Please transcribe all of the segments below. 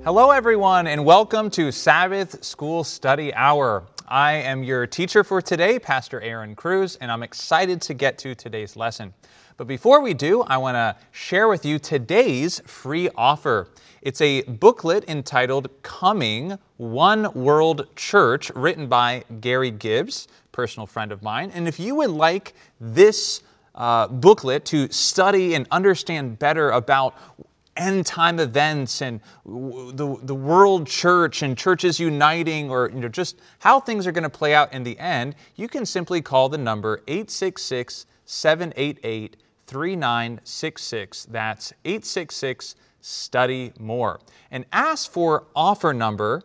Hello everyone and welcome to Sabbath School Study Hour. I am your teacher for today, Pastor Aaron Cruz, and I'm excited to get to today's lesson. But before we do, I want to share with you today's free offer. It's a booklet entitled Coming One World Church, written by Gary Gibbs, personal friend of mine. And if you would like this booklet to study and understand better about end-time events and the world church and churches uniting, or just how things are going to play out in the end, you can simply call the number 866-788-3966. That's 866-STUDY-MORE. And ask for offer number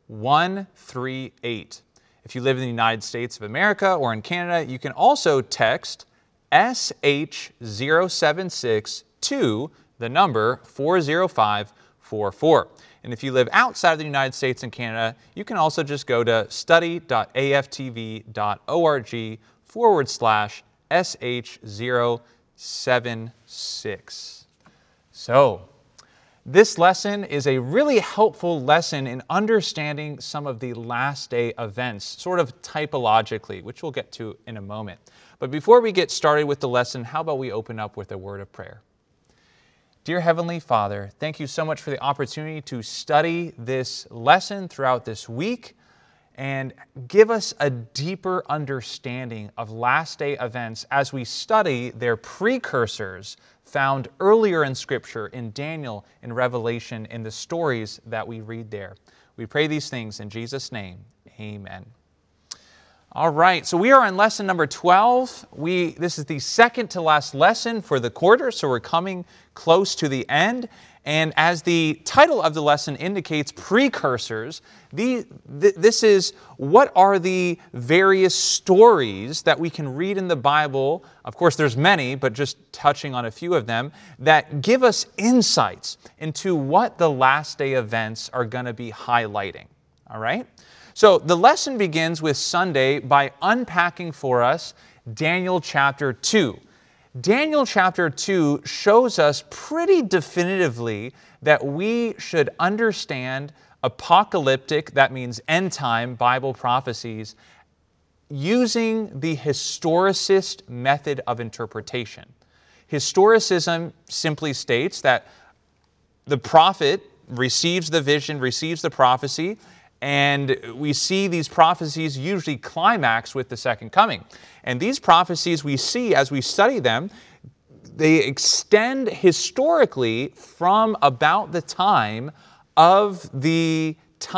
138. If you live in the United States of America or in Canada, you can also text SH076 to the number 40544. And if you live outside of the United States and Canada, you can also just go to study.aftv.org/sh076. So, this lesson is a really helpful lesson in understanding some of the last day events, sort of typologically, which we'll get to in a moment. But before we get started with the lesson, how about we open up with a word of prayer? Dear Heavenly Father, thank you so much for the opportunity to study this lesson throughout this week and give us a deeper understanding of last day events as we study their precursors found earlier in Scripture, in Daniel, in Revelation, in the stories that we read there. We pray these things in Jesus' name. Amen. All right, so we are on lesson number 12. This is the second to last lesson for the quarter, so we're coming close to the end. And as the title of the lesson indicates, precursors, this is what are the various stories that we can read in the Bible. Of course, there's many, but just touching on a few of them, that give us insights into what the last day events are going to be highlighting. All right? So the lesson begins with Sunday by unpacking for us Daniel chapter 2. Daniel chapter 2 shows us pretty definitively that we should understand apocalyptic, that means end-time Bible prophecies, using the historicist method of interpretation. Historicism simply states that the prophet receives the vision, receives the prophecy, and we see these prophecies usually climax with the second coming. And these prophecies we see as we study them, they extend historically from about the time of the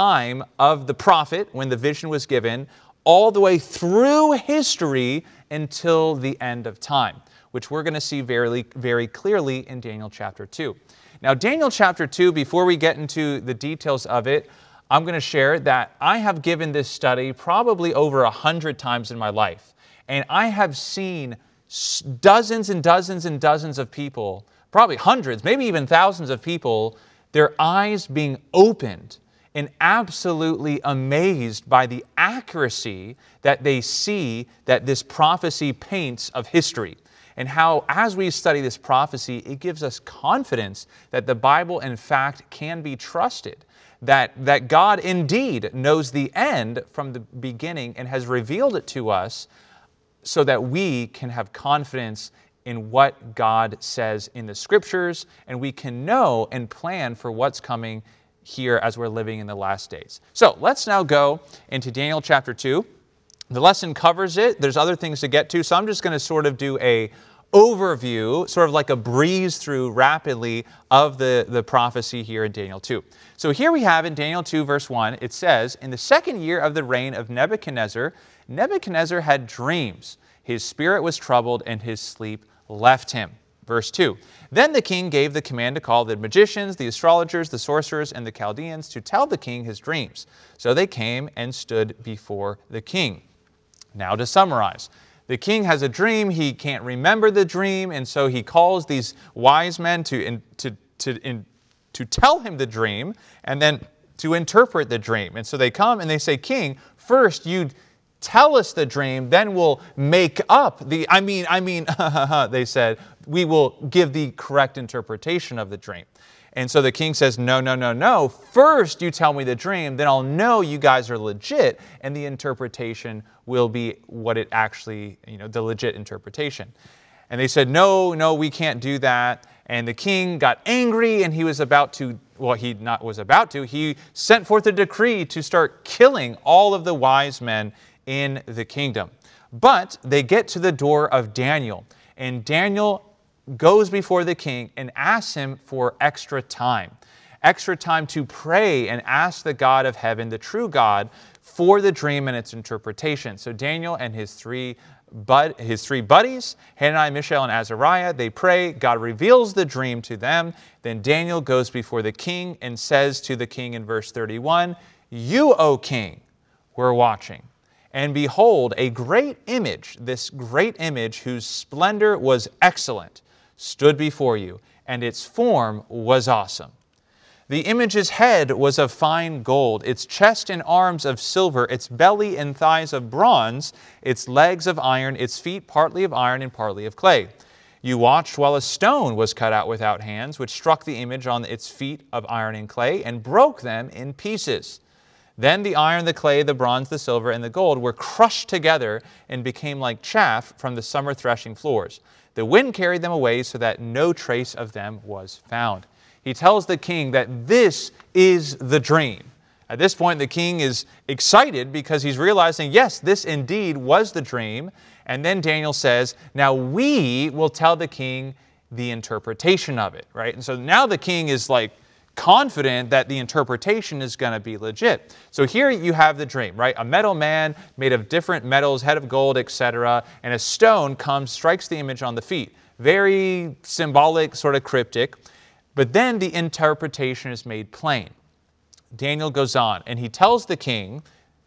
prophet, when the vision was given, all the way through history until the end of time, which we're going to see very, very clearly in Daniel chapter 2. Now, Daniel chapter 2, before we get into the details of it, I'm going to share that I have given this study probably over 100 times in my life. And I have seen dozens and dozens and dozens of people, probably hundreds, maybe even thousands of people, their eyes being opened and absolutely amazed by the accuracy that they see that this prophecy paints of history. And how, as we study this prophecy, it gives us confidence that the Bible, in fact, can be trusted. That God indeed knows the end from the beginning and has revealed it to us so that we can have confidence in what God says in the Scriptures, and we can know and plan for what's coming here as we're living in the last days. So let's now go into Daniel chapter 2. The lesson covers it. There's other things to get to, so I'm just going to sort of do a overview, sort of like a breeze through rapidly of the prophecy here in Daniel 2. So here we have in Daniel 2 verse 1, it says, "In the second year of the reign of Nebuchadnezzar, Nebuchadnezzar had dreams. His spirit was troubled and his sleep left him." Verse 2, "Then the king gave the command to call the magicians, the astrologers, the sorcerers, and the Chaldeans to tell the king his dreams. So they came and stood before the king." Now to summarize. The king has a dream, he can't remember the dream, and so he calls these wise men to tell him the dream, and then to interpret the dream. And so they come and they say, "King, first you tell us the dream, then we'll make up the, they said, we will give the correct interpretation of the dream." And so the king says, no, no, no, no. First you tell me the dream, then I'll know you guys are legit, and the interpretation will be what it actually, the legit interpretation. And they said, no, no, we can't do that. And the king got angry, and he was about to, he sent forth a decree to start killing all of the wise men in the kingdom. But they get to the door of Daniel, and Daniel goes before the king and asks him for extra time to pray and ask the God of heaven, the true God, for the dream and its interpretation. So Daniel and his three buddies, Hananiah, Mishael, and Azariah, they pray. God reveals the dream to them. Then Daniel goes before the king and says to the king in verse 31, "You, O king, were watching. And behold, a great image, this great image whose splendor was excellent, stood before you, and its form was awesome. The image's head was of fine gold, its chest and arms of silver, its belly and thighs of bronze, its legs of iron, its feet partly of iron and partly of clay. You watched while a stone was cut out without hands, which struck the image on its feet of iron and clay, and broke them in pieces. Then the iron, the clay, the bronze, the silver, and the gold were crushed together and became like chaff from the summer threshing floors. The wind carried them away so that no trace of them was found." He tells the king that this is the dream. At this point, the king is excited because he's realizing, yes, this indeed was the dream. And then Daniel says, now we will tell the king the interpretation of it, right? And so now the king is like confident that the interpretation is going to be legit. So here you have the dream, right? A metal man made of different metals, head of gold, etc. And a stone comes, strikes the image on the feet. Very symbolic, sort of cryptic. But then the interpretation is made plain. Daniel goes on and he tells the king,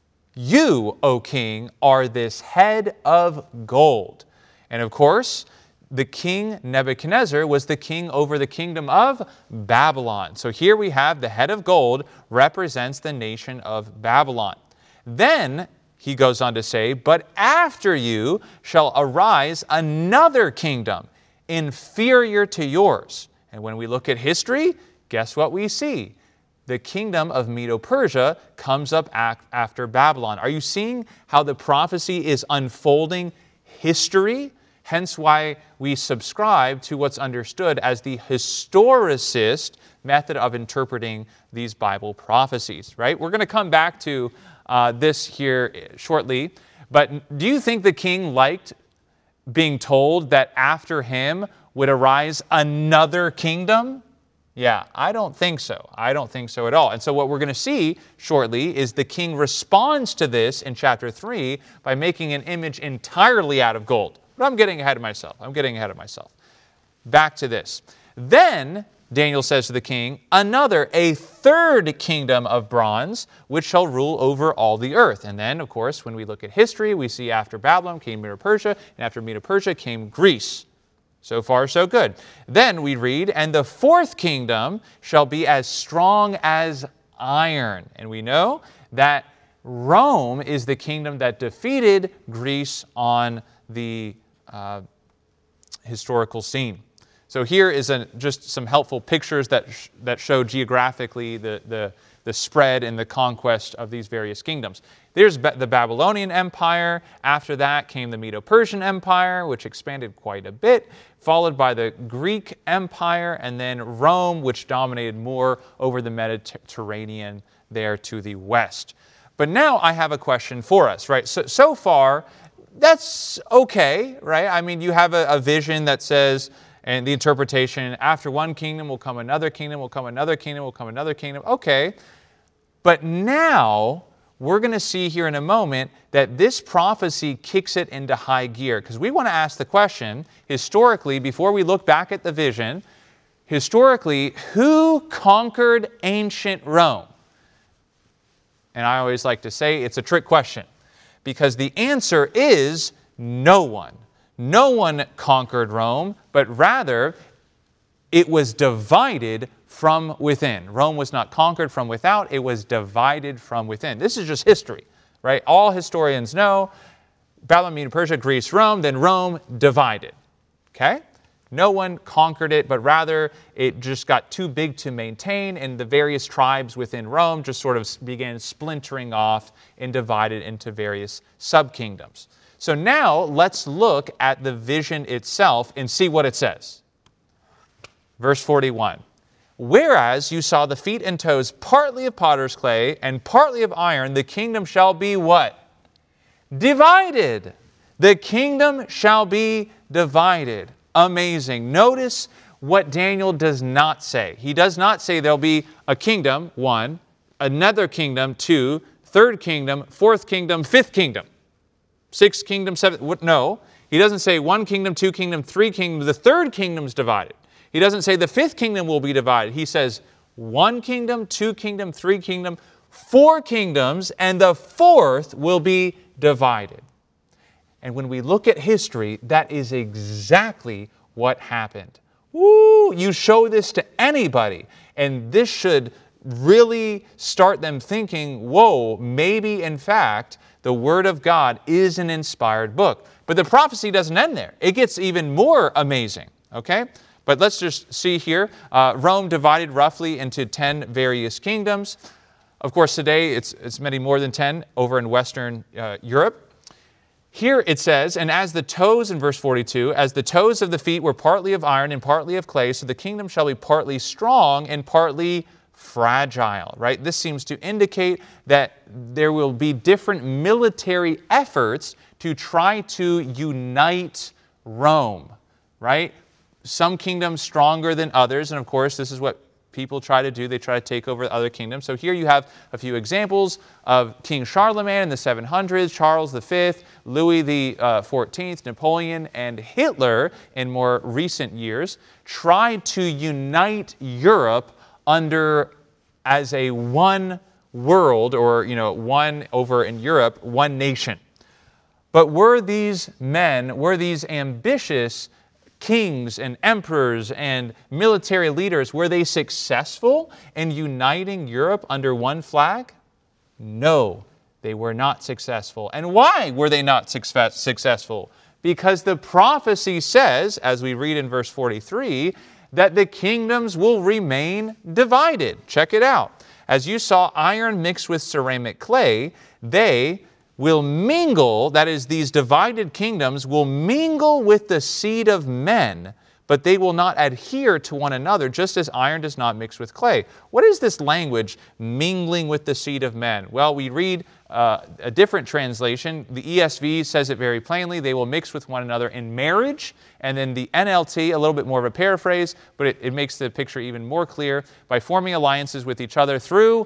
"You, O king, are this head of gold." And of course, the king Nebuchadnezzar was the king over the kingdom of Babylon. So here we have the head of gold represents the nation of Babylon. Then he goes on to say, "But after you shall arise another kingdom inferior to yours." And when we look at history, guess what we see? The kingdom of Medo-Persia comes up after Babylon. Are you seeing how the prophecy is unfolding history? Hence why we subscribe to what's understood as the historicist method of interpreting these Bible prophecies, right? We're going to come back to this here shortly. But do you think the king liked being told that after him would arise another kingdom? Yeah, I don't think so. I don't think so at all. And so what we're going to see shortly is the king responds to this in chapter 3 by making an image entirely out of gold. But I'm getting ahead of myself. Back to this. Then Daniel says to the king, a third kingdom of bronze, which shall rule over all the earth. And then, of course, when we look at history, we see after Babylon came Medo-Persia, and after Medo-Persia came Greece. So far, so good. Then we read, "And the fourth kingdom shall be as strong as iron." And we know that Rome is the kingdom that defeated Greece on the historical scene. So here is just some helpful pictures that show geographically the spread and the conquest of these various kingdoms. There's the Babylonian Empire. After that came the Medo-Persian Empire, which expanded quite a bit, followed by the Greek Empire, and then Rome, which dominated more over the Mediterranean there to the west. But now I have a question for us, right? So far, that's okay, right? I mean, you have a vision that says, and the interpretation, after one kingdom will come another kingdom, will come another kingdom, will come another kingdom. Okay. But now we're going to see here in a moment that this prophecy kicks it into high gear. Because we want to ask the question, historically, before we look back at the vision, historically, who conquered ancient Rome? And I always like to say it's a trick question. Because the answer is no one. No one conquered Rome, but rather it was divided from within. Rome was not conquered from without, it was divided from within. This is just history, right? All historians know Babylon, Medo-Persia, Greece, Rome, then Rome divided. Okay? No one conquered it, but rather it just got too big to maintain, and the various tribes within Rome just sort of began splintering off and divided into various sub-kingdoms. So now let's look at the vision itself and see what it says. Verse 41. Whereas you saw the feet and toes partly of potter's clay and partly of iron, the kingdom shall be what? Divided. The kingdom shall be divided. Amazing. Notice what Daniel does not say. He does not say there'll be a kingdom, 1, another kingdom, 2, third kingdom, fourth kingdom, fifth kingdom, sixth kingdom, seventh. No, he doesn't say 1 kingdom, 2 kingdom, 3 kingdoms. The third kingdom's divided. He doesn't say the fifth kingdom will be divided. He says 1 kingdom, 2 kingdom, 3 kingdom, 4 kingdoms, and the fourth will be divided. And when we look at history, that is exactly what happened. Woo! You show this to anybody, and this should really start them thinking, whoa, maybe in fact the Word of God is an inspired book. But the prophecy doesn't end there. It gets even more amazing, okay? But let's just see here, Rome divided roughly into 10 various kingdoms. Of course, today it's many more than 10 over in Western Europe. Here it says, and as the toes, in verse 42, as the toes of the feet were partly of iron and partly of clay, so the kingdom shall be partly strong and partly fragile, right? This seems to indicate that there will be different military efforts to try to unite Rome, right? Some kingdoms stronger than others, and of course this is what people try to do. They try to take over other kingdoms. So here you have a few examples of King Charlemagne in the 700s, Charles V, Louis XIV, Napoleon, and Hitler in more recent years tried to unite Europe under as a one world, or one over in Europe, one nation. But were these men, were these ambitious kings and emperors and military leaders, were they successful in uniting Europe under one flag? No, they were not successful. And why were they not successful? Because the prophecy says, as we read in verse 43, that the kingdoms will remain divided. Check it out. As you saw iron mixed with ceramic clay, they will mingle, that is, these divided kingdoms will mingle with the seed of men, but they will not adhere to one another, just as iron does not mix with clay. What is this language, mingling with the seed of men? Well, we read a different translation. The ESV says it very plainly. They will mix with one another in marriage. And then the NLT, a little bit more of a paraphrase, but it makes the picture even more clear, by forming alliances with each other through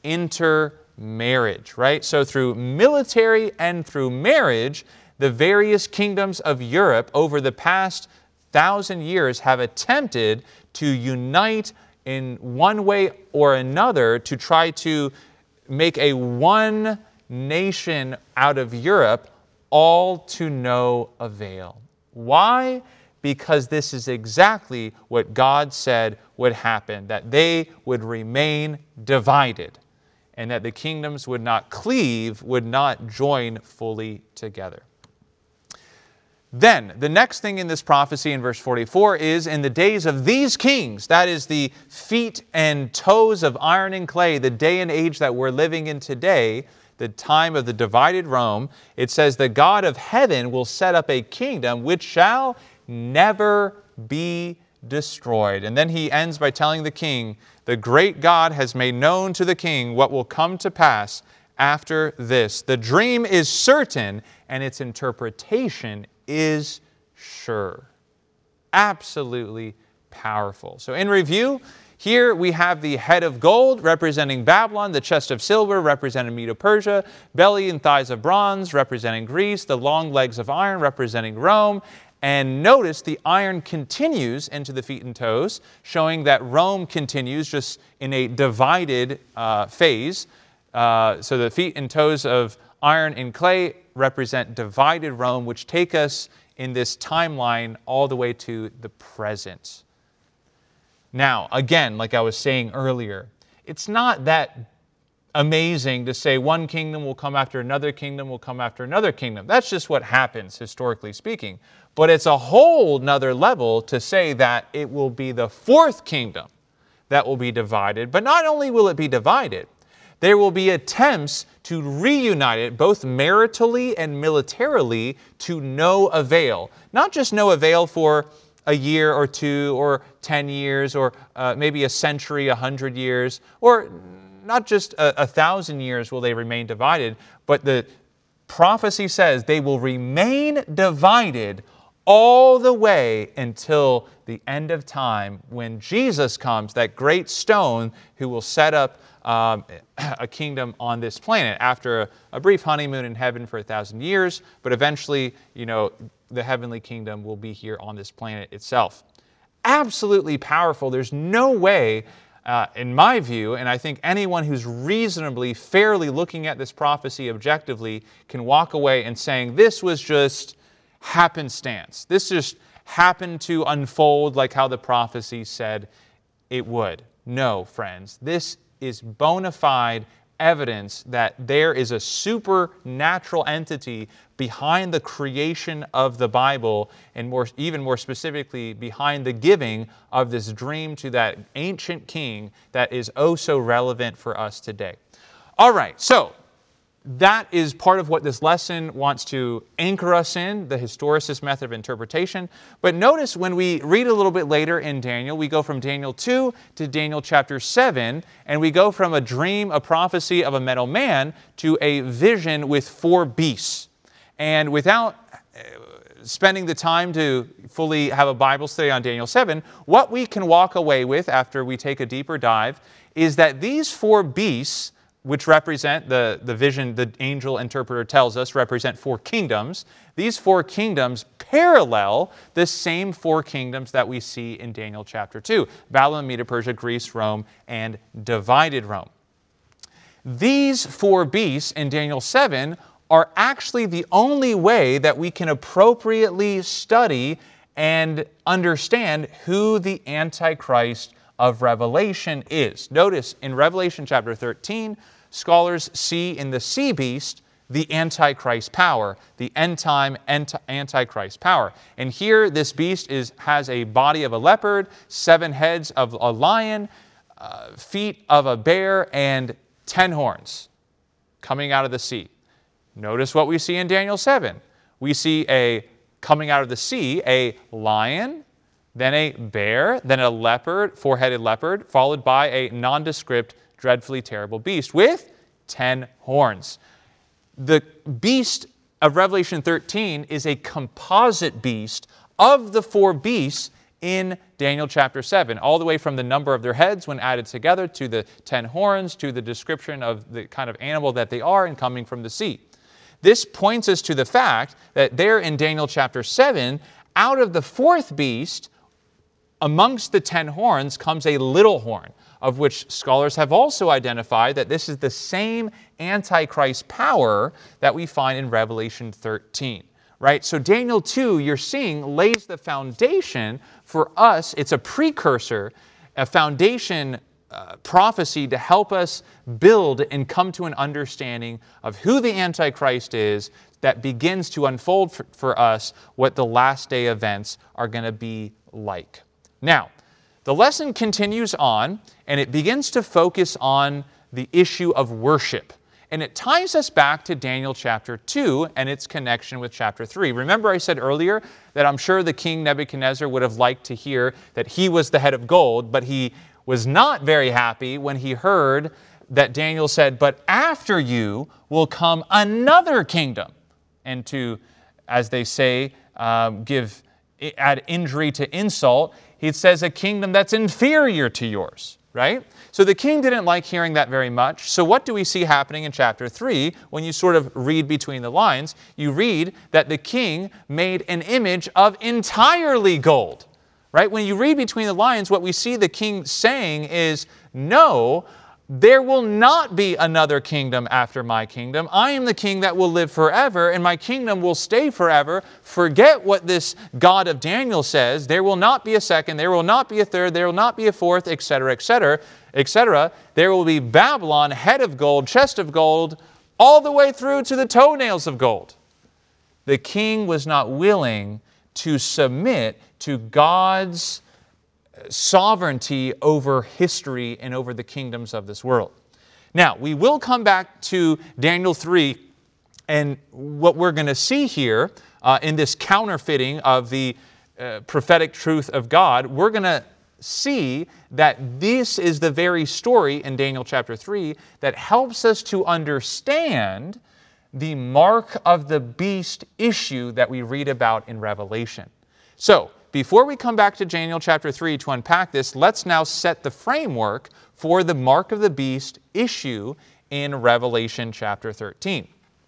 intermarriage, right? So through military and through marriage, the various kingdoms of Europe over the past 1,000 years have attempted to unite in one way or another to try to make a one nation out of Europe, all to no avail. Why? Because this is exactly what God said would happen, that they would remain divided, and that the kingdoms would not cleave, would not join fully together. Then, the next thing in this prophecy in verse 44 is, in the days of these kings, that is the feet and toes of iron and clay, the day and age that we're living in today, the time of the divided Rome, it says, the God of heaven will set up a kingdom which shall never be destroyed. And then he ends by telling the king, the great God has made known to the king what will come to pass after this. The dream is certain, and its interpretation is sure. Absolutely powerful. So in review, here we have the head of gold representing Babylon, the chest of silver representing Medo-Persia, belly and thighs of bronze representing Greece, the long legs of iron representing Rome. And notice the iron continues into the feet and toes, showing that Rome continues just in a divided phase. So the feet and toes of iron and clay represent divided Rome, which take us in this timeline all the way to the present. Now, again, like I was saying earlier, it's not that amazing to say one kingdom will come after another kingdom will come after another kingdom. That's just what happens, historically speaking. But it's a whole nother level to say that it will be the fourth kingdom that will be divided. But not only will it be divided, there will be attempts to reunite it both maritally and militarily to no avail. Not just no avail for a year or two or 10 years or maybe a century, 100 years, or not just 1,000 years will they remain divided, but the prophecy says they will remain divided all the way until the end of time when Jesus comes, that great stone who will set up a kingdom on this planet after a brief honeymoon in heaven for 1,000 years, but eventually, the heavenly kingdom will be here on this planet itself. Absolutely powerful. There's no way, in my view, and I think anyone who's reasonably, fairly looking at this prophecy objectively can walk away and saying, this was just happenstance. This just happened to unfold like how the prophecy said it would. No, friends, this is bona fide evidence that there is a supernatural entity behind the creation of the Bible, and even more specifically behind the giving of this dream to that ancient king that is oh so relevant for us today. All right, so that is part of what this lesson wants to anchor us in, the historicist method of interpretation. But notice when we read a little bit later in Daniel, we go from Daniel 2 to Daniel chapter 7, and we go from a dream, a prophecy of a metal man, to a vision with 4 beasts. And without spending the time to fully have a Bible study on Daniel 7, what we can walk away with after we take a deeper dive is that these 4 beasts, which represent the vision the angel interpreter tells us represent 4 kingdoms. These 4 kingdoms parallel the same 4 kingdoms that we see in Daniel chapter 2. Babylon, Media, Persia, Greece, Rome, and divided Rome. These 4 beasts in Daniel 7 are actually the only way that we can appropriately study and understand who the Antichrist of Revelation is. Notice in Revelation chapter 13, scholars see in the sea beast the Antichrist power, the end-time Antichrist power. And here this beast has a body of a leopard, 7 heads of a lion, feet of a bear, and 10 horns coming out of the sea. Notice what we see in Daniel 7. We see coming out of the sea, a lion, then a bear, then a leopard, 4-headed leopard, followed by a nondescript, dreadfully terrible beast with 10 horns. The beast of Revelation 13 is a composite beast of the 4 beasts in Daniel chapter 7, all the way from the number of their heads when added together to the 10 horns to the description of the kind of animal that they are and coming from the sea. This points us to the fact that there in Daniel chapter 7, out of the 4th beast, amongst the 10 horns comes a little horn, of which scholars have also identified that this is the same Antichrist power that we find in Revelation 13. Right? So Daniel 2, you're seeing, lays the foundation for us. It's a precursor, a foundation prophecy to help us build and come to an understanding of who the Antichrist is that begins to unfold for us what the last day events are going to be like. Now, the lesson continues on, and it begins to focus on the issue of worship. And it ties us back to Daniel chapter 2 and its connection with chapter 3. Remember I said earlier that I'm sure the king Nebuchadnezzar would have liked to hear that he was the head of gold, but he was not very happy when he heard that Daniel said, but after you will come another kingdom. And to, as they say, add injury to insult, he says a kingdom that's inferior to yours, right? So the king didn't like hearing that very much. So what do we see happening in chapter 3 when you sort of read between the lines? You read that the king made an image of entirely gold, right? When you read between the lines, what we see the king saying is, no, there will not be another kingdom after my kingdom. I am the king that will live forever, and my kingdom will stay forever. Forget what this God of Daniel says. There will not be a second, there will not be a third, there will not be a fourth, etc., etc. etc. There will be Babylon, head of gold, chest of gold, all the way through to the toenails of gold. The king was not willing to submit to God's sovereignty over history and over the kingdoms of this world. Now, we will come back to Daniel 3, and what we're going to see here in this counterfeiting of the prophetic truth of God, we're going to see that this is the very story in Daniel chapter 3 that helps us to understand the mark of the beast issue that we read about in Revelation. So, before we come back to Daniel chapter 3 to unpack this, let's now set the framework for the mark of the beast issue in Revelation chapter 13.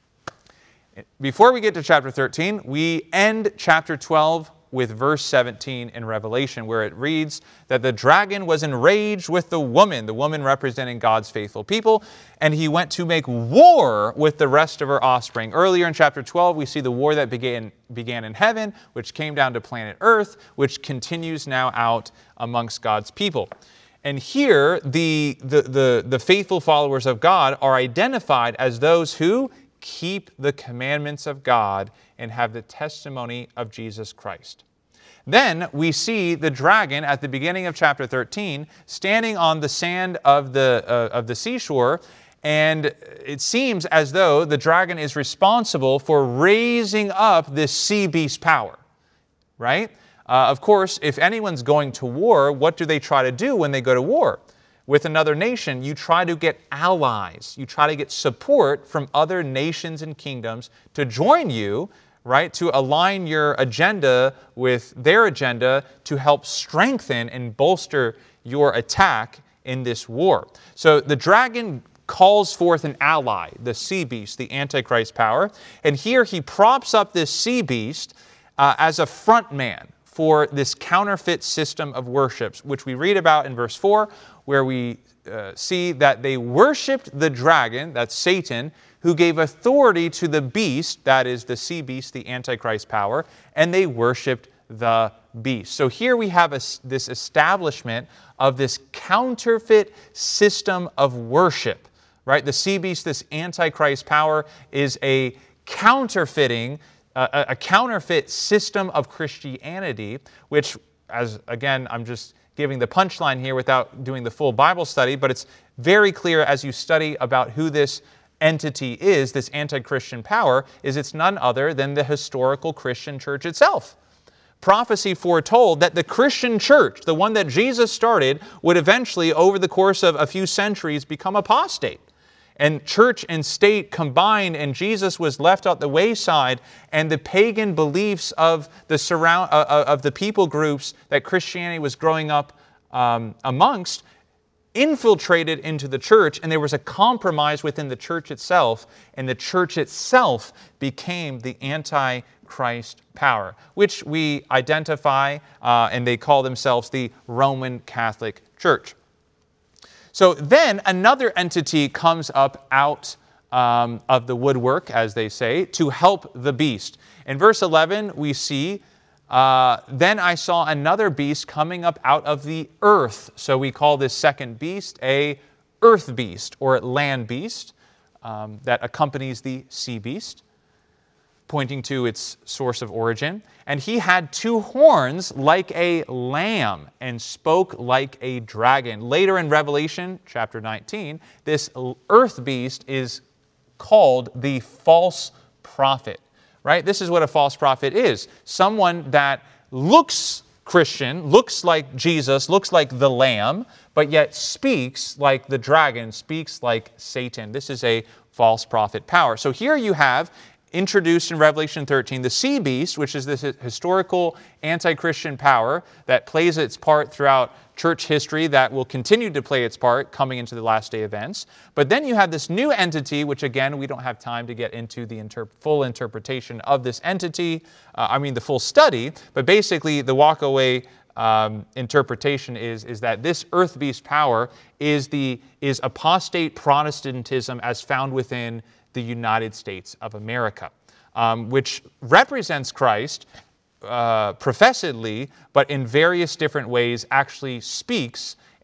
Before we get to chapter 13, we end chapter 12 with verse 17 in Revelation, where it reads that the dragon was enraged with the woman representing God's faithful people, and he went to make war with the rest of her offspring. Earlier in chapter 12, we see the war that began in heaven, which came down to planet Earth, which continues now out amongst God's people. And here, the faithful followers of God are identified as those who keep the commandments of God and have the testimony of Jesus Christ. Then we see the dragon at the beginning of chapter 13 standing on the sand of the seashore, and it seems as though the dragon is responsible for raising up this sea beast power, right? Of course, if anyone's going to war, what do they try to do when they go to war with another nation? You try to get allies. You try to get support from other nations and kingdoms to join you, right, to align your agenda with their agenda to help strengthen and bolster your attack in this war. So the dragon calls forth an ally, the sea beast, the Antichrist power, and here he props up this sea beast as a front man for this counterfeit system of worships, which we read about in verse 4, where we see that they worshipped the dragon, that's Satan, who gave authority to the beast, that is the sea beast, the Antichrist power, and they worshipped the beast. So here we have this establishment of this counterfeit system of worship, right? The sea beast, this Antichrist power, is a counterfeiting, a counterfeit system of Christianity, which, as again, I'm just giving the punchline here without doing the full Bible study, but it's very clear as you study about who this entity is, this anti-Christian power, is it's none other than the historical Christian church itself. Prophecy foretold that the Christian church, the one that Jesus started, would eventually, over the course of a few centuries, become apostate. And church and state combined, and Jesus was left at the wayside, and the pagan beliefs of the people groups that Christianity was growing up amongst infiltrated into the church, and there was a compromise within the church itself, and the church itself became the Antichrist power, which we identify, and they call themselves the Roman Catholic Church. So then another entity comes up out of the woodwork, as they say, to help the beast. In verse 11, we see, then I saw another beast coming up out of the earth. So we call this second beast a earth beast or land beast that accompanies the sea beast, pointing to its source of origin. And he had two horns like a lamb and spoke like a dragon. Later in Revelation chapter 19, this earth beast is called the false prophet, right? This is what a false prophet is. Someone that looks Christian, looks like Jesus, looks like the lamb, but yet speaks like the dragon, speaks like Satan. This is a false prophet power. So here you have introduced in Revelation 13, the sea beast, which is this historical anti-Christian power that plays its part throughout church history, that will continue to play its part coming into the last day events. But then you have this new entity, which again, we don't have time to get into the full interpretation of this entity, the full study, but basically the walk-away interpretation is that this earth beast power is apostate Protestantism as found within the United States of America, which represents Christ professedly, but in various different ways actually speaks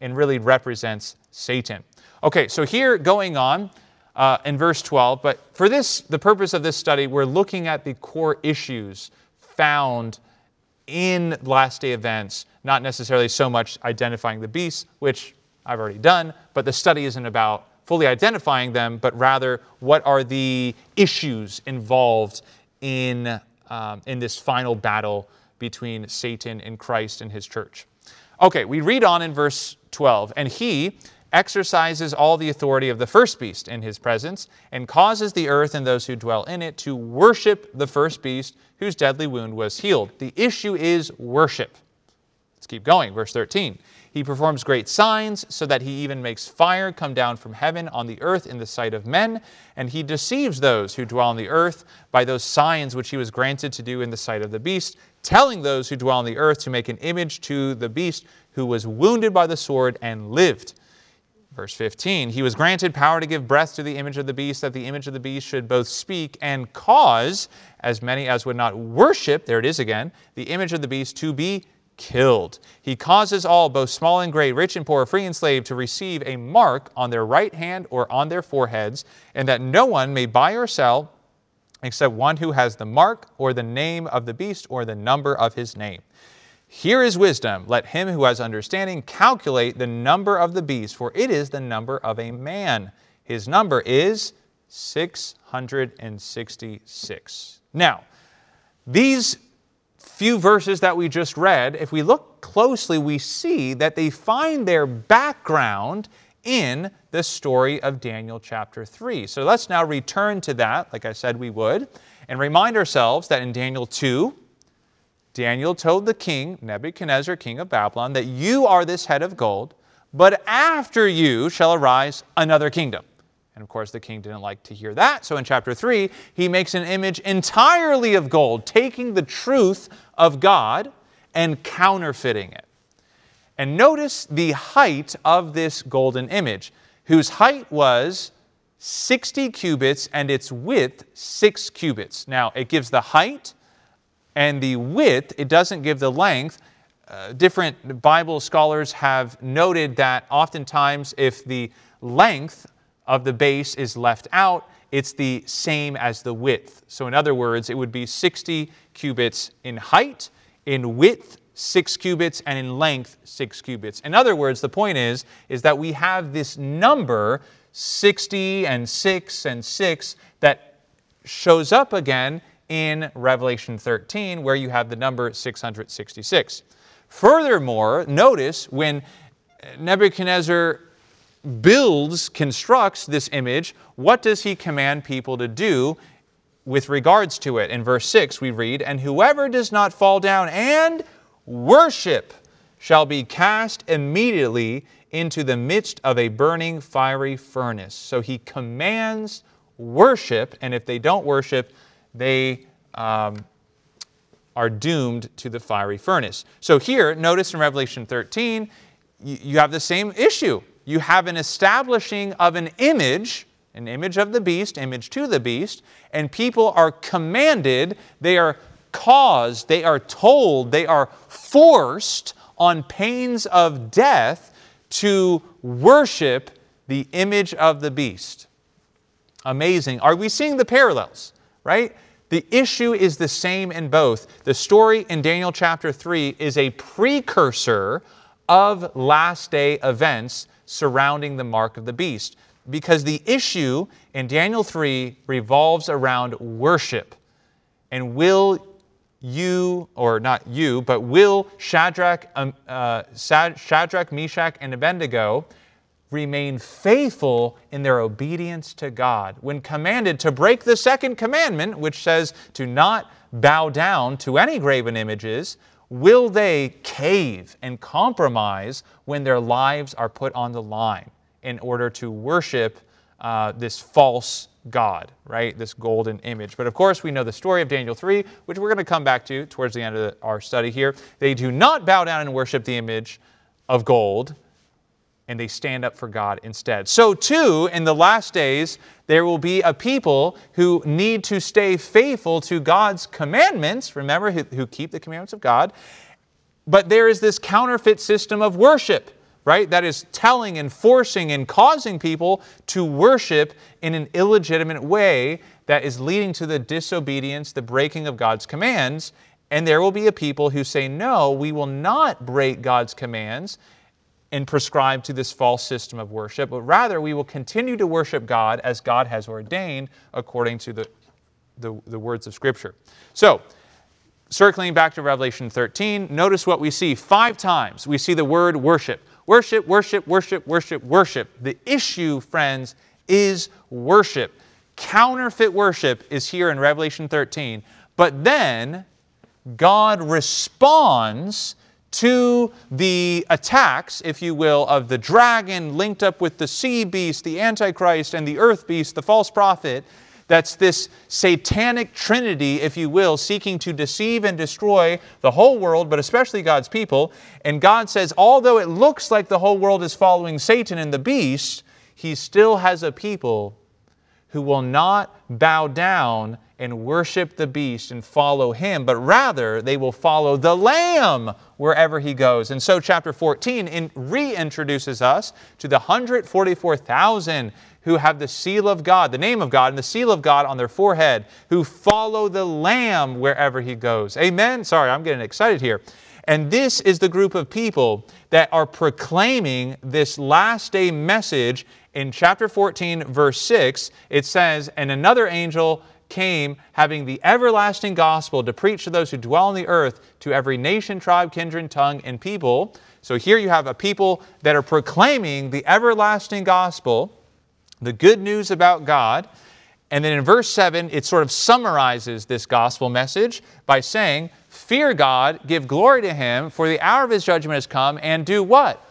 and really represents Satan. Okay, so here going on in verse 12, but for the purpose of this study, we're looking at the core issues found in last day events, not necessarily so much identifying the beasts, which I've already done, but the study isn't about fully identifying them, but rather what are the issues involved in this final battle between Satan and Christ and his church. Okay, we read on in verse 12, and he exercises all the authority of the first beast in his presence, and causes the earth and those who dwell in it to worship the first beast whose deadly wound was healed. The issue is worship. Let's keep going. Verse 13. He performs great signs, so that he even makes fire come down from heaven on the earth in the sight of men, and he deceives those who dwell on the earth by those signs which he was granted to do in the sight of the beast, telling those who dwell on the earth to make an image to the beast who was wounded by the sword and lived. Verse 15, he was granted power to give breath to the image of the beast, that the image of the beast should both speak and cause as many as would not worship, there it is again, the image of the beast to be killed. He causes all, both small and great, rich and poor, free and slave, to receive a mark on their right hand or on their foreheads, and that no one may buy or sell except one who has the mark or the name of the beast or the number of his name. Here is wisdom. Let him who has understanding calculate the number of the beast, for it is the number of a man. His number is 666. Now, these few verses that we just read, if we look closely, we see that they find their background in the story of Daniel chapter 3. So let's now return to that, like I said we would, and remind ourselves that in Daniel 2, Daniel told the king, Nebuchadnezzar, king of Babylon, that you are this head of gold, but after you shall arise another kingdom. And of course, the king didn't like to hear that. So in chapter 3, he makes an image entirely of gold, taking the truth of God and counterfeiting it. And notice the height of this golden image, whose height was 60 cubits and its width 6 cubits. Now, it gives the height and the width, it doesn't give the length. Different Bible scholars have noted that oftentimes if the length of the base is left out, it's the same as the width. So in other words, it would be 60 cubits in height, in width 6 cubits, and in length 6 cubits. In other words, the point is that we have this number 60 and 6 and 6 that shows up again in Revelation 13, where you have the number 666. Furthermore, notice when Nebuchadnezzar constructs this image, what does he command people to do with regards to it? In verse 6 we read, and whoever does not fall down and worship shall be cast immediately into the midst of a burning fiery furnace. So he commands worship, and if they don't worship, they are doomed to the fiery furnace. So here, notice in Revelation 13, you have the same issue. You have an establishing of an image of the beast, image to the beast, and people are commanded, they are caused, they are told, they are forced on pains of death to worship the image of the beast. Amazing. Are we seeing the parallels, right? The issue is the same in both. The story in Daniel chapter 3 is a precursor of last day events surrounding the mark of the beast, because the issue in Daniel 3 revolves around worship. And will you, or not you, but will Shadrach, Meshach, and Abednego remain faithful in their obedience to God when commanded to break the second commandment, which says to not bow down to any graven images? Will they cave and compromise when their lives are put on the line in order to worship this false God, right? This golden image. But of course, we know the story of Daniel 3, which we're going to come back to towards the end of our study here. They do not bow down and worship the image of gold, and they stand up for God instead. So too, in the last days, there will be a people who need to stay faithful to God's commandments, remember, who keep the commandments of God. But there is this counterfeit system of worship right? That is telling and forcing and causing people to worship in an illegitimate way that is leading to the disobedience, the breaking of God's commands. And there will be a people who say, no, we will not break God's commands and prescribe to this false system of worship, but rather we will continue to worship God as God has ordained according to the words of Scripture. So, circling back to Revelation 13, notice what we see 5 times. We see the word worship. Worship, worship, worship, worship, worship. The issue, friends, is worship. Counterfeit worship is here in Revelation 13. But then God responds to the attacks, if you will, of the dragon linked up with the sea beast, the Antichrist, and the earth beast, the false prophet. That's this satanic trinity, if you will, seeking to deceive and destroy the whole world, but especially God's people. And God says, although it looks like the whole world is following Satan and the beast, He still has a people who will not bow down and worship the beast and follow him, but rather they will follow the Lamb wherever he goes. And so chapter 14 reintroduces us to the 144,000 who have the seal of God, the name of God, and the seal of God on their forehead, who follow the Lamb wherever he goes. Amen? Sorry, I'm getting excited here. And this is the group of people that are proclaiming this last day message. In chapter 14, verse 6, it says, "And another angel came, having the everlasting gospel to preach to those who dwell on the earth, to every nation, tribe, kindred, tongue, and people." So here you have a people that are proclaiming the everlasting gospel, the good news about God. And then in verse 7, it sort of summarizes this gospel message by saying, "Fear God, give glory to Him, for the hour of His judgment has come, and do" what?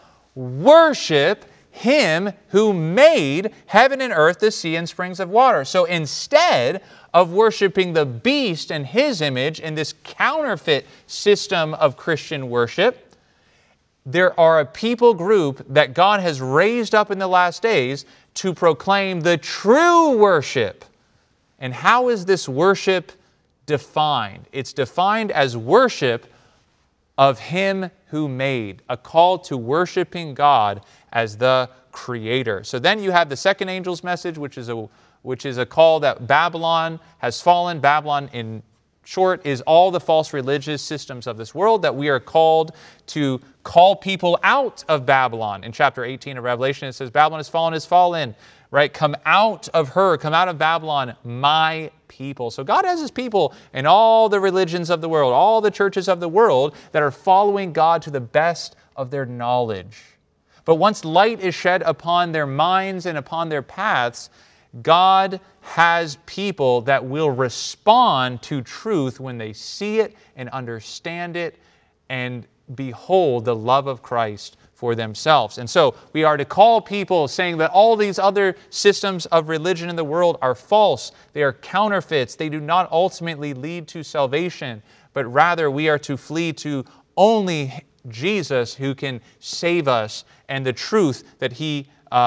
"Worship Him who made heaven and earth, the sea, and springs of water." So instead of worshiping the beast and his image in this counterfeit system of Christian worship, there are a people group that God has raised up in the last days to proclaim the true worship. And how is this worship defined? It's defined as worship of Him who made, a call to worshiping God as the Creator. So then you have the second angel's message, which is a call that Babylon has fallen. Babylon, in short, is all the false religious systems of this world, that we are called to call people out of Babylon. In chapter 18 of Revelation, it says, "Babylon is fallen, right? Come out of her, come out of Babylon, my people." So God has His people in all the religions of the world, all the churches of the world that are following God to the best of their knowledge. But once light is shed upon their minds and upon their paths, God has people that will respond to truth when they see it and understand it and behold the love of Christ for themselves. And so we are to call people saying that all these other systems of religion in the world are false. They are counterfeits. They do not ultimately lead to salvation, but rather we are to flee to only Jesus, who can save us, and the truth that He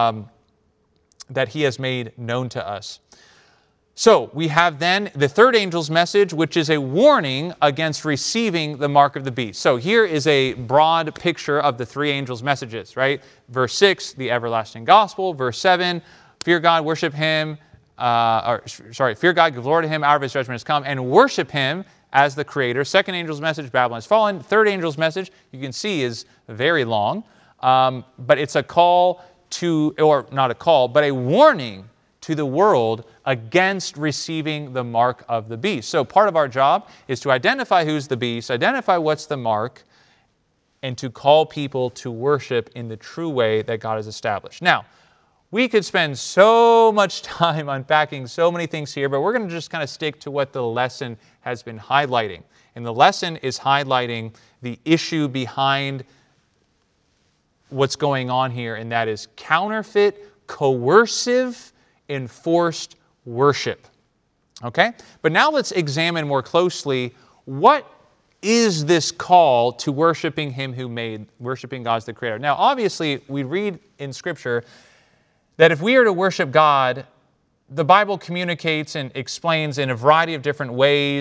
has made known to us. So we have then the third angel's message, which is a warning against receiving the mark of the beast. So here is a broad picture of the three angels' messages, right? Verse 6, the everlasting gospel. Verse 7, fear God, worship Him. Fear God, give glory to Him, hour of His judgment has come, and worship Him as the Creator. Second angel's message, Babylon has fallen. Third angel's message, you can see, is very long. But it's a call to, or not a call, but a warning to the world against receiving the mark of the beast. So part of our job is to identify who's the beast, identify what's the mark, and to call people to worship in the true way that God has established. Now, we could spend so much time unpacking so many things here, but we're going to just kind of stick to what the lesson has been highlighting. And the lesson is highlighting the issue behind what's going on here, and that is counterfeit, coercive, enforced worship. Okay? But now let's examine more closely, what is this call to worshiping Him who made, worshiping God as the Creator? Now, obviously, we read in Scripture that if we are to worship God, the Bible communicates and explains in a variety of different ways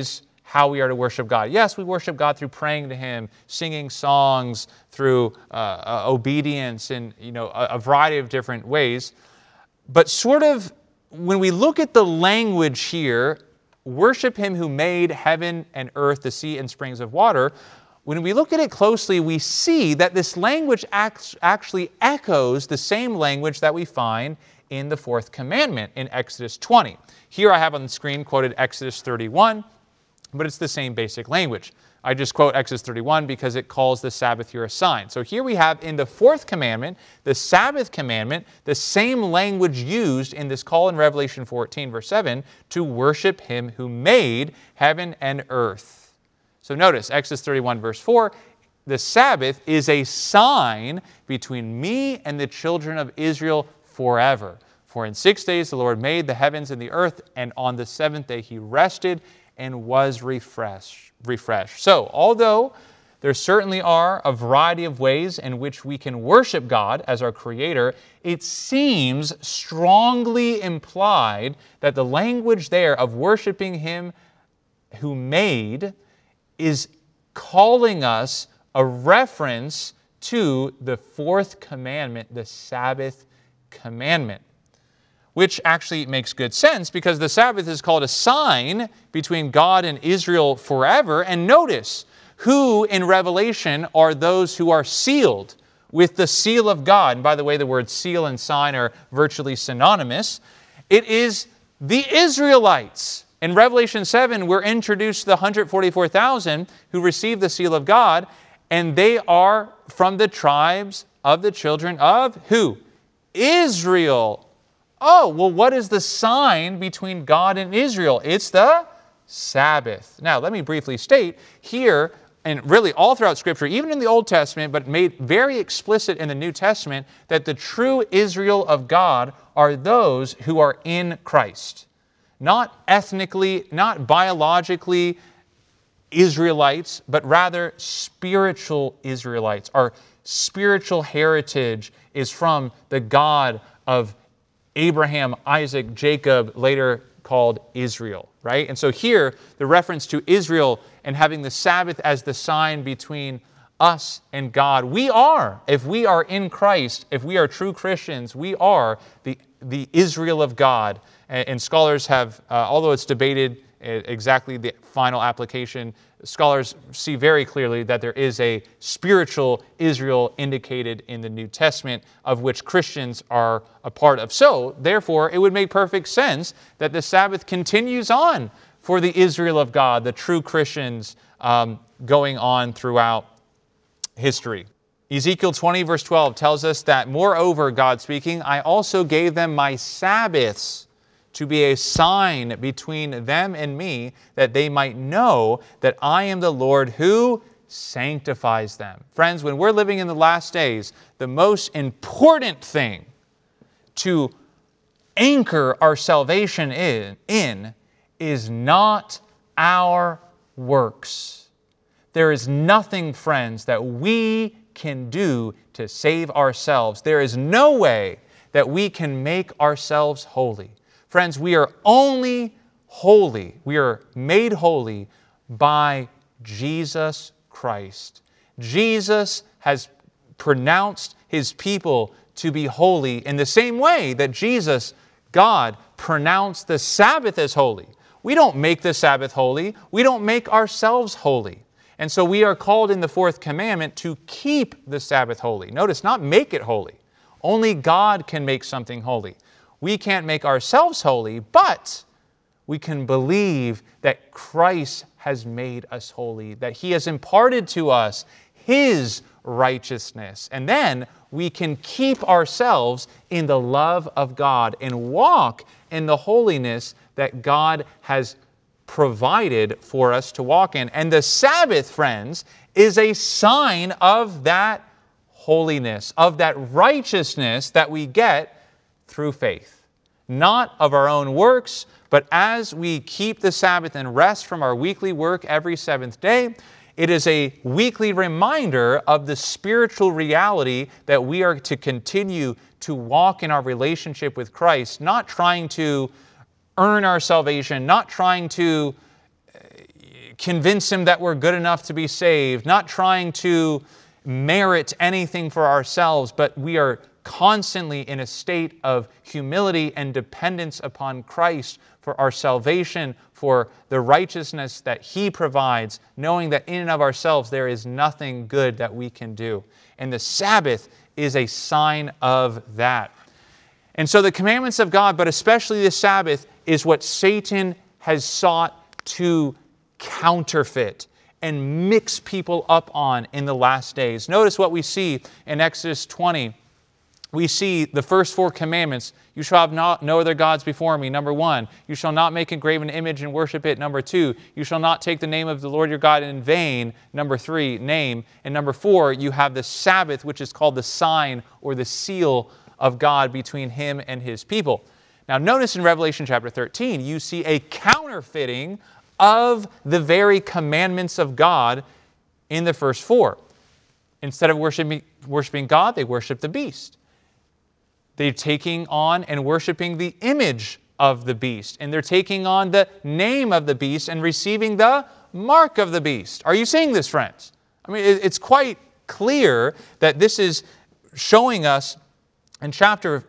how we are to worship God. Yes, we worship God through praying to Him, singing songs, through obedience, and a variety of different ways. But sort of when we look at the language here, worship Him who made heaven and earth, the sea and springs of water, when we look at it closely, we see that this language actually echoes the same language that we find in the fourth commandment in Exodus 20. Here I have on the screen quoted Exodus 31, but it's the same basic language. I just quote Exodus 31 because it calls the Sabbath here a sign. So here we have in the fourth commandment, the Sabbath commandment, the same language used in this call in Revelation 14, verse 7, to worship Him who made heaven and earth. So notice, Exodus 31, verse 4, the Sabbath is a sign between me and the children of Israel forever. For in 6 days the Lord made the heavens and the earth, and on the seventh day He rested and was refreshed. So, although there certainly are a variety of ways in which we can worship God as our Creator, it seems strongly implied that the language there of worshiping Him who made is calling us a reference to the fourth commandment, the Sabbath commandment, which actually makes good sense because the Sabbath is called a sign between God and Israel forever. And notice, who in Revelation are those who are sealed with the seal of God? And by the way, the words seal and sign are virtually synonymous. It is the Israelites. In Revelation 7, we're introduced to the 144,000 who receive the seal of God, and they are from the tribes of the children of who? Israel. Oh, well, what is the sign between God and Israel? It's the Sabbath. Now, let me briefly state here, and really all throughout Scripture, even in the Old Testament, but made very explicit in the New Testament, that the true Israel of God are those who are in Christ. Not ethnically, not biologically Israelites, but rather spiritual Israelites. Our spiritual heritage is from the God of Abraham, Isaac, Jacob, later called Israel, right? And so here, the reference to Israel and having the Sabbath as the sign between us and God. We are, if we are in Christ, if we are true Christians, we are the Israel of God. And scholars have, although it's debated exactly the final application, scholars see very clearly that there is a spiritual Israel indicated in the New Testament, of which Christians are a part of. So, therefore, it would make perfect sense that the Sabbath continues on for the Israel of God, the true Christians, going on throughout history. Ezekiel 20, verse 12 tells us that, moreover, God speaking, I also gave them my Sabbaths to be a sign between them and me, that they might know that I am the Lord who sanctifies them. Friends, when we're living in the last days, the most important thing to anchor our salvation in is not our works. There is nothing, friends, that we can do to save ourselves. There is no way that we can make ourselves holy. Friends, we are only holy. We are made holy by Jesus Christ. Jesus has pronounced His people to be holy in the same way that Jesus, God, pronounced the Sabbath as holy. We don't make the Sabbath holy. We don't make ourselves holy. And so we are called in the fourth commandment to keep the Sabbath holy. Notice, not make it holy. Only God can make something holy. We can't make ourselves holy, but we can believe that Christ has made us holy, that He has imparted to us His righteousness. And then we can keep ourselves in the love of God and walk in the holiness that God has provided for us to walk in. And the Sabbath, friends, is a sign of that holiness, of that righteousness that we get through faith. Not of our own works, but as we keep the Sabbath and rest from our weekly work every seventh day, it is a weekly reminder of the spiritual reality that we are to continue to walk in our relationship with Christ, not trying to earn our salvation, not trying to convince him that we're good enough to be saved, not trying to merit anything for ourselves, but we are constantly in a state of humility and dependence upon Christ for our salvation, for the righteousness that He provides, knowing that in and of ourselves there is nothing good that we can do. And the Sabbath is a sign of that. And so the commandments of God, but especially the Sabbath, is what Satan has sought to counterfeit and mix people up on in the last days. Notice what we see in Exodus 20. We see the first 4 commandments. You shall have no other gods before me, number 1. You shall not make a graven image and worship it, number 2. You shall not take the name of the Lord your God in vain, number 3, name. And number 4, you have the Sabbath, which is called the sign or the seal of God between Him and His people. Now notice in Revelation chapter 13, you see a counterfeiting of the very commandments of God in the first 4. Instead of worshiping God, they worship the beast. They're taking on and worshiping the image of the beast. And they're taking on the name of the beast and receiving the mark of the beast. Are you seeing this, friends? I mean, it's quite clear that this is showing us in chapter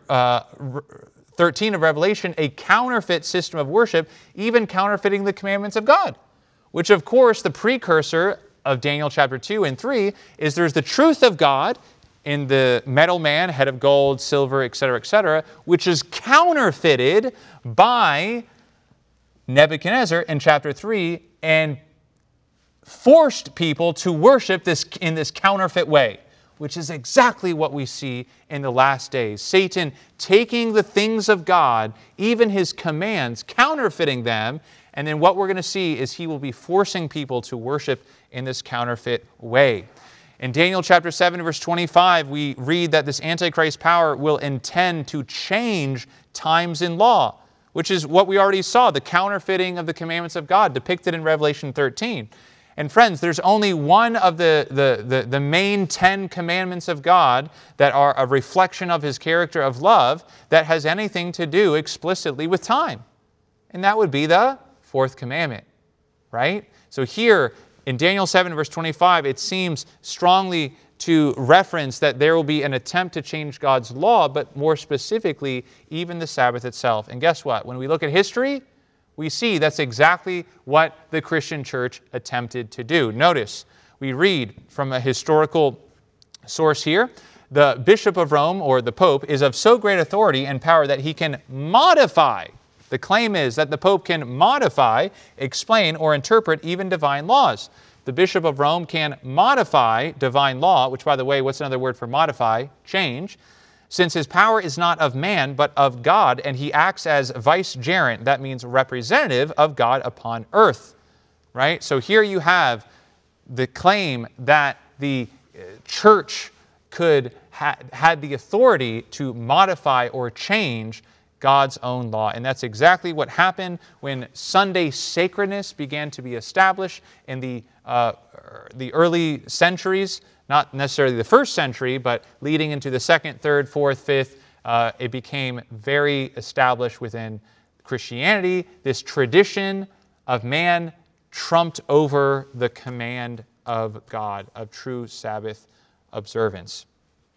13 of Revelation a counterfeit system of worship, even counterfeiting the commandments of God. Which, of course, the precursor of Daniel chapter 2 and 3 is there's the truth of God in the metal man, head of gold, silver, etc., which is counterfeited by Nebuchadnezzar in chapter 3 and forced people to worship this in this counterfeit way, which is exactly what we see in the last days. Satan taking the things of God, even His commands, counterfeiting them, and then what we're going to see is he will be forcing people to worship in this counterfeit way. In Daniel chapter 7, verse 25, we read that this Antichrist power will intend to change times in law, which is what we already saw, the counterfeiting of the commandments of God depicted in Revelation 13. And friends, there's only one of the main 10 commandments of God that are a reflection of His character of love that has anything to do explicitly with time. And that would be the 4th commandment, right? So here, in Daniel 7, verse 25, it seems strongly to reference that there will be an attempt to change God's law, but more specifically, even the Sabbath itself. And guess what? When we look at history, we see that's exactly what the Christian church attempted to do. Notice, we read from a historical source here, the Bishop of Rome, or the Pope, is of so great authority and power that he can modify. The claim is that the Pope can modify, explain, or interpret even divine laws. The Bishop of Rome can modify divine law, which, by the way, what's another word for modify? Change. Since his power is not of man, but of God, and he acts as vicegerent, that means representative of God upon earth. Right? So here you have the claim that the church had the authority to modify or change God's own law. And that's exactly what happened when Sunday sacredness began to be established in the early centuries, not necessarily the first century, but leading into the 2nd, 3rd, 4th, 5th, it became very established within Christianity. This tradition of man trumped over the command of God, of true Sabbath observance.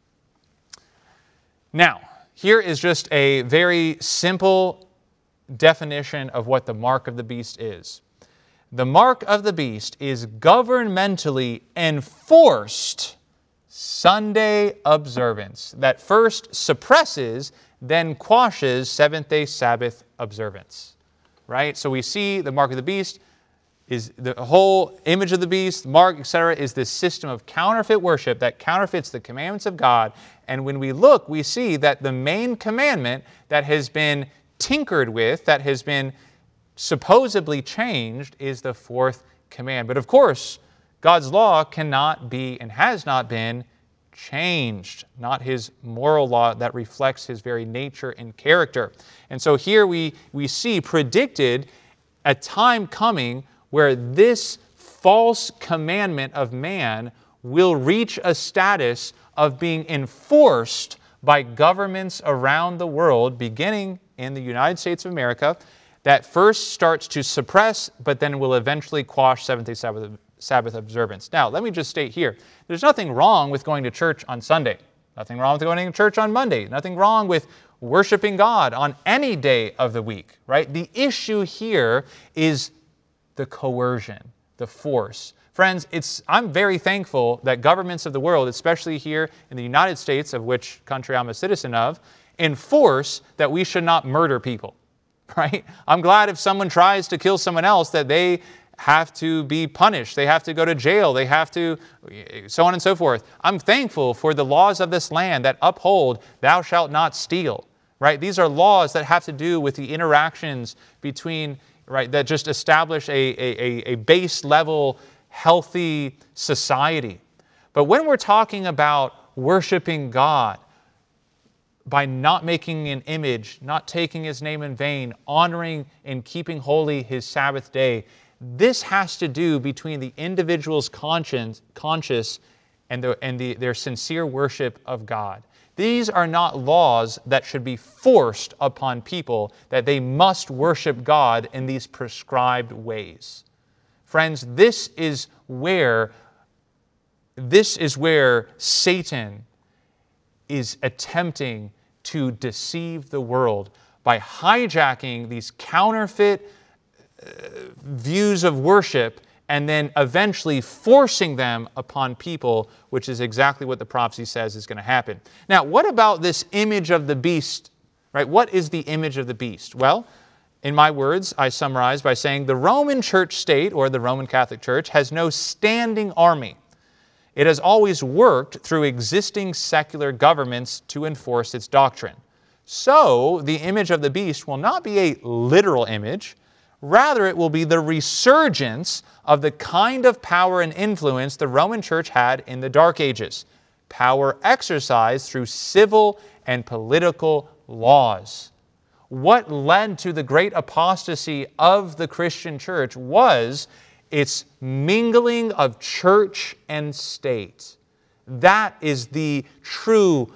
Now, here is just a very simple definition of what the mark of the beast is. The mark of the beast is governmentally enforced Sunday observance that first suppresses, then quashes Seventh-day Sabbath observance. Right? So we see the mark of the beast is the whole image of the beast, mark, etc., is this system of counterfeit worship that counterfeits the commandments of God. And when we look, we see that the main commandment that has been tinkered with, that has been supposedly changed, is the 4th command. But of course, God's law cannot be and has not been changed, not His moral law that reflects His very nature and character. And so here we see predicted a time coming where this false commandment of man will reach a status of being enforced by governments around the world, beginning in the United States of America, that first starts to suppress, but then will eventually quash Seventh-day Sabbath observance. Now, let me just state here, there's nothing wrong with going to church on Sunday. Nothing wrong with going to church on Monday. Nothing wrong with worshiping God on any day of the week, right? The issue here is the coercion, the force. Friends, I'm very thankful that governments of the world, especially here in the United States, of which country I'm a citizen of, enforce that we should not murder people, right? I'm glad if someone tries to kill someone else that they have to be punished. They have to go to jail. They have to, so on and so forth. I'm thankful for the laws of this land that uphold, thou shalt not steal, right? These are laws that have to do with the interactions between, right, that just establish a base level healthy society. But when we're talking about worshiping God by not making an image, not taking His name in vain, honoring and keeping holy His Sabbath day, this has to do between the individual's conscience and their sincere worship of God. These are not laws that should be forced upon people, that they must worship God in these prescribed ways. Friends, this is where Satan is attempting to deceive the world by hijacking these counterfeit views of worship and then eventually forcing them upon people, which is exactly what the prophecy says is going to happen. Now, what about this image of the beast? Right? What is the image of the beast? Well, in my words, I summarize by saying the Roman Church state, or the Roman Catholic Church, has no standing army. It has always worked through existing secular governments to enforce its doctrine. So, the image of the beast will not be a literal image. Rather, it will be the resurgence of the kind of power and influence the Roman Church had in the Dark Ages. Power exercised through civil and political laws. What led to the great apostasy of the Christian church was its mingling of church and state. That is the true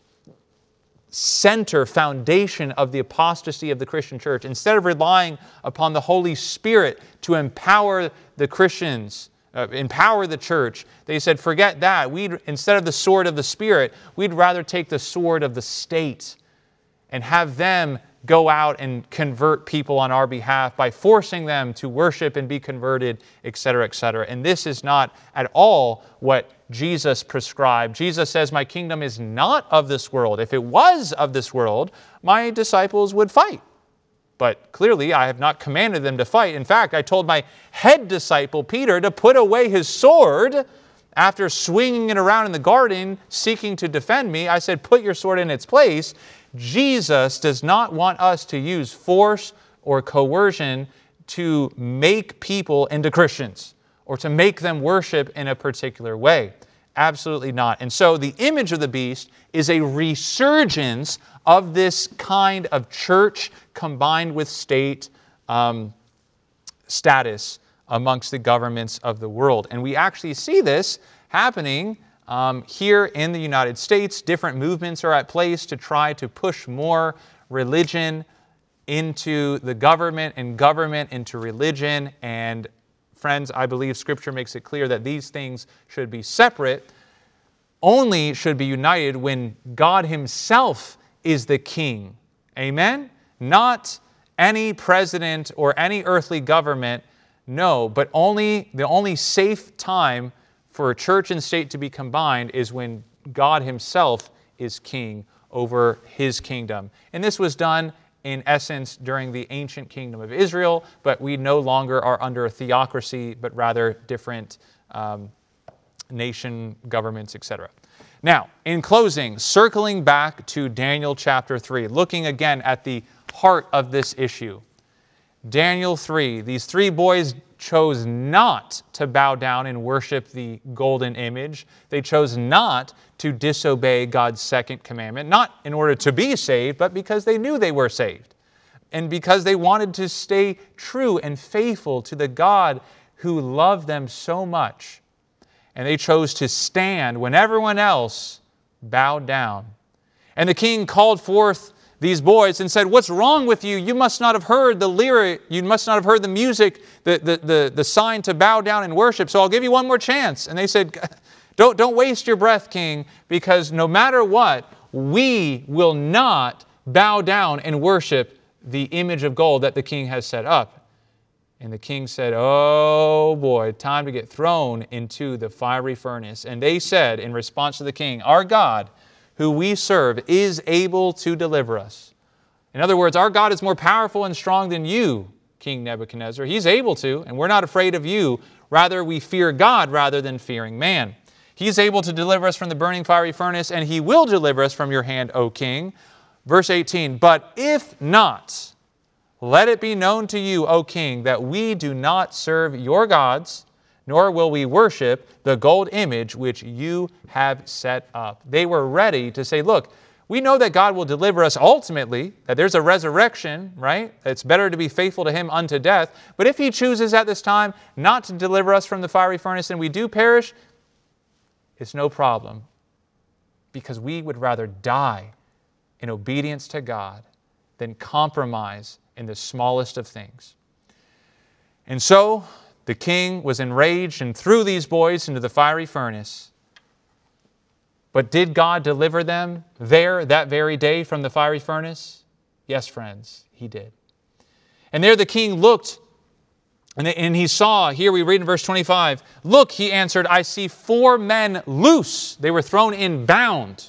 center, foundation of the apostasy of the Christian church. Instead of relying upon the Holy Spirit to empower the Christians, empower the church, they said, forget that. Instead of the sword of the Spirit, we'd rather take the sword of the state and have them go out and convert people on our behalf by forcing them to worship and be converted, etc., etc. And this is not at all what Jesus prescribed. Jesus says, my kingdom is not of this world. If it was of this world, my disciples would fight. But clearly, I have not commanded them to fight. In fact, I told my head disciple, Peter, to put away his sword after swinging it around in the garden, seeking to defend me. I said, put your sword in its place. Jesus does not want us to use force or coercion to make people into Christians or to make them worship in a particular way. Absolutely not. And so the image of the beast is a resurgence of this kind of church combined with state status amongst the governments of the world. And we actually see this happening here in the United States. Different movements are at place to try to push more religion into the government and government into religion. And friends, I believe Scripture makes it clear that these things should be separate, only should be united when God Himself is the King. Amen? Not any president or any earthly government, no, but the only safe time for church and state to be combined is when God Himself is king over His kingdom. And this was done, in essence, during the ancient kingdom of Israel, but we no longer are under a theocracy, but rather different nation governments, etc. Now, in closing, circling back to Daniel chapter 3, looking again at the heart of this issue. Daniel 3, these three boys chose not to bow down and worship the golden image. They chose not to disobey God's second commandment, not in order to be saved, but because they knew they were saved. And because they wanted to stay true and faithful to the God who loved them so much. And they chose to stand when everyone else bowed down. And the king called forth these boys and said, "What's wrong with you? You must not have heard the lyric, you must not have heard the music, the sign to bow down and worship, so I'll give you one more chance." And they said, don't waste your breath, king, because no matter what, we will not bow down and worship the image of gold that the king has set up. And the king said, "Oh boy, time to get thrown into the fiery furnace." And they said in response to the king, "Our God, who we serve, is able to deliver us." In other words, our God is more powerful and strong than you, King Nebuchadnezzar. He's able to, and we're not afraid of you. Rather, we fear God rather than fearing man. He's able to deliver us from the burning fiery furnace, and He will deliver us from your hand, O king. Verse 18, "But if not, let it be known to you, O king, that we do not serve your gods, nor will we worship the gold image which you have set up." They were ready to say, look, we know that God will deliver us ultimately, that there's a resurrection, right? It's better to be faithful to Him unto death. But if He chooses at this time not to deliver us from the fiery furnace and we do perish, it's no problem, because we would rather die in obedience to God than compromise in the smallest of things. And so the king was enraged and threw these boys into the fiery furnace. But did God deliver them there that very day from the fiery furnace? Yes, friends, He did. And there the king looked, and he saw, here we read in verse 25, "Look," he answered, "I see 4 men loose." They were thrown in bound.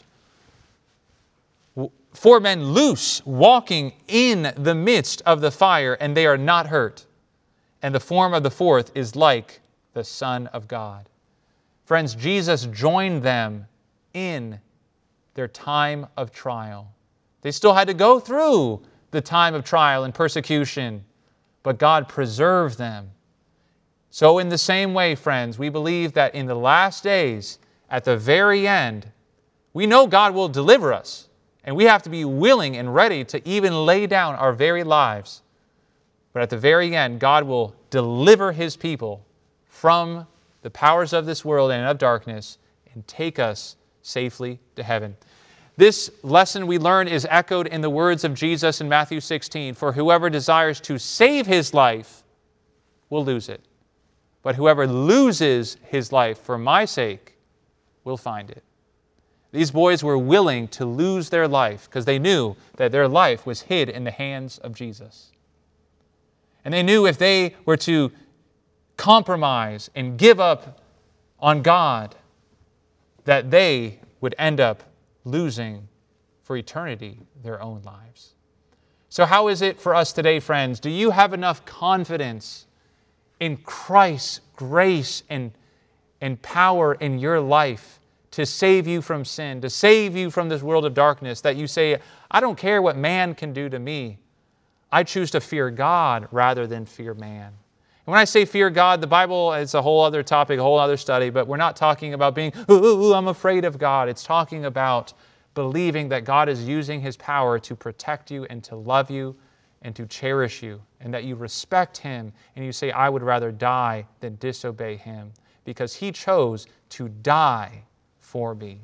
4 men loose, walking in the midst of the fire, and they are not hurt. And the form of the 4th is like the Son of God. Friends, Jesus joined them in their time of trial. They still had to go through the time of trial and persecution, but God preserved them. So in the same way, friends, we believe that in the last days, at the very end, we know God will deliver us, and we have to be willing and ready to even lay down our very lives. But at the very end, God will deliver His people from the powers of this world and of darkness and take us safely to heaven. This lesson we learn is echoed in the words of Jesus in Matthew 16, "For whoever desires to save his life will lose it. But whoever loses his life for my sake will find it." These boys were willing to lose their life because they knew that their life was hid in the hands of Jesus. And they knew if they were to compromise and give up on God, that they would end up losing for eternity their own lives. So how is it for us today, friends? Do you have enough confidence in Christ's grace and power in your life to save you from sin, to save you from this world of darkness, that you say, "I don't care what man can do to me. I choose to fear God rather than fear man"? And when I say fear God, the Bible is a whole other topic, a whole other study, but we're not talking about being, I'm afraid of God. It's talking about believing that God is using His power to protect you and to love you and to cherish you, and that you respect Him and you say, "I would rather die than disobey Him because He chose to die for me."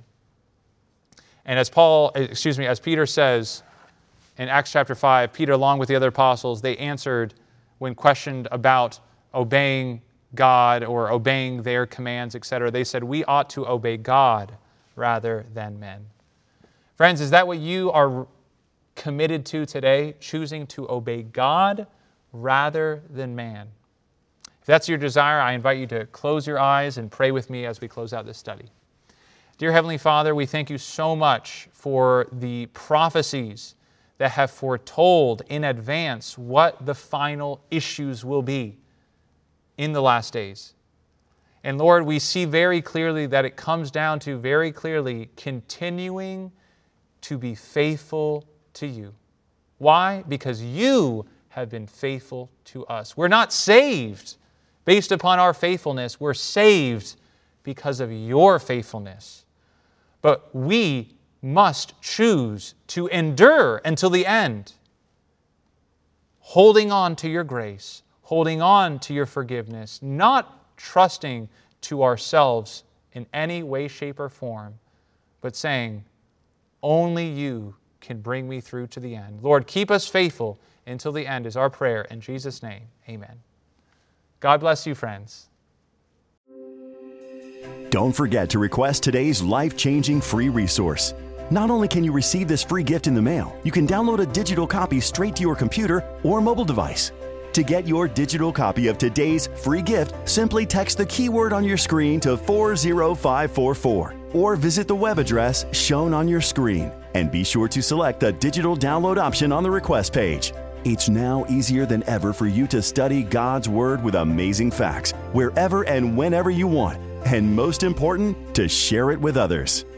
And as Peter says in Acts chapter 5, Peter along with the other apostles, they answered when questioned about obeying God or obeying their commands, etc. They said, "We ought to obey God rather than men." Friends, is that what you are committed to today, choosing to obey God rather than man? If that's your desire, I invite you to close your eyes and pray with me as we close out this study. Dear Heavenly Father, we thank You so much for the prophecies that have foretold in advance what the final issues will be in the last days. And Lord, we see very clearly that it comes down to very clearly continuing to be faithful to You. Why? Because You have been faithful to us. We're not saved based upon our faithfulness. We're saved because of Your faithfulness. But we must choose to endure until the end, holding on to Your grace, holding on to Your forgiveness, not trusting to ourselves in any way, shape, or form, but saying, only You can bring me through to the end. Lord, keep us faithful until the end is our prayer. In Jesus' name, amen. God bless you, friends. Don't forget to request today's life-changing free resource. Not only can you receive this free gift in the mail, you can download a digital copy straight to your computer or mobile device. To get your digital copy of today's free gift, simply text the keyword on your screen to 40544 or visit the web address shown on your screen. And be sure to select the digital download option on the request page. It's now easier than ever for you to study God's Word with amazing facts wherever and whenever you want. And most important, to share it with others.